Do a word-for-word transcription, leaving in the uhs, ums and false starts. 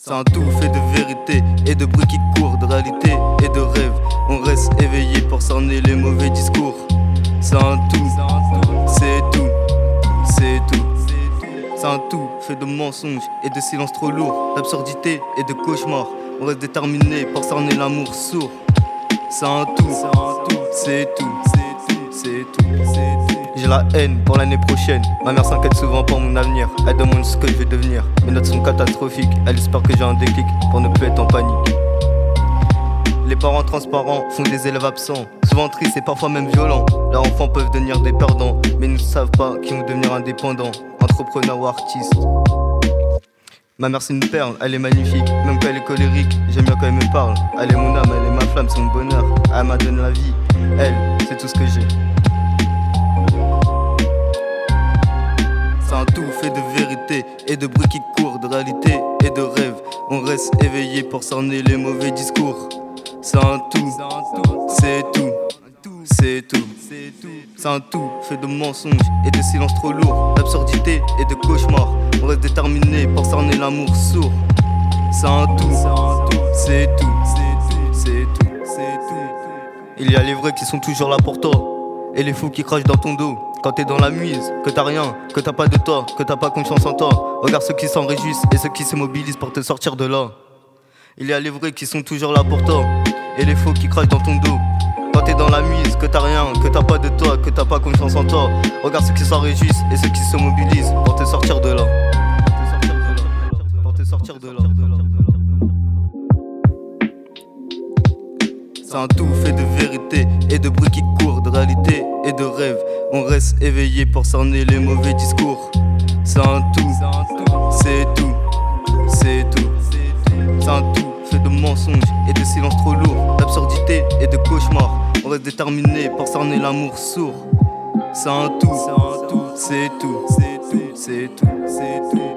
C'est un tout fait de vérité et de bruit qui court, de réalité et de rêve. On reste éveillé pour cerner les mauvais discours. C'est un tout, c'est tout, c'est tout. C'est un tout fait de mensonges et de silence trop lourd, d'absurdité et de cauchemars. On reste déterminé pour cerner l'amour sourd. C'est un tout, c'est tout, c'est tout, c'est tout. J'ai la haine pour l'année prochaine. Ma mère s'inquiète souvent pour mon avenir. Elle demande ce que je vais devenir. Mes notes sont catastrophiques. Elle espère que j'ai un déclic pour ne plus être en panique. Les parents transparents font des élèves absents, souvent tristes et parfois même violents. Leurs enfants peuvent devenir des perdants, mais ils ne savent pas qu'ils vont devenir indépendants, entrepreneurs ou artistes. Ma mère c'est une perle, elle est magnifique, même quand elle est colérique, j'aime bien quand elle me parle. Elle est mon âme, elle est ma flamme, c'est mon bonheur. Elle m'a donné la vie, elle, c'est tout ce que j'ai. C'est un tout fait de vérité et de bruit qui court, de réalité et de rêve. On reste éveillé pour cerner les mauvais discours. C'est un tout, c'est tout, c'est tout. C'est un tout fait de mensonges et de silence trop lourd, d'absurdité et de cauchemars. On reste déterminé pour cerner l'amour sourd. C'est un tout, c'est tout, c'est tout, c'est tout. Il y a les vrais qui sont toujours là pour toi et les fous qui crachent dans ton dos. Quand t'es dans la muse, que t'as rien, que t'as pas de toi, que t'as pas confiance en toi. Regarde ceux qui s'en réjouissent et ceux qui se mobilisent pour te sortir de là. Il y a les vrais qui sont toujours là pour toi et les faux qui crachent dans ton dos. Quand t'es dans la mise, que t'as rien, que t'as pas de toi, que t'as pas confiance en toi. Regarde ceux qui s'en réjouissent et ceux qui se mobilisent pour te sortir de là. Pour te sortir de là. C'est un tout fait de vérité et de bruit qui court, de réalité et de rêve. On reste éveillé pour cerner les mauvais discours. C'est un tout, c'est tout, c'est tout. C'est un tout fait de mensonges et de silence trop lourd, d'absurdité et de cauchemars. On reste déterminé pour cerner l'amour sourd. C'est un tout, c'est tout, c'est tout, c'est tout, c'est tout.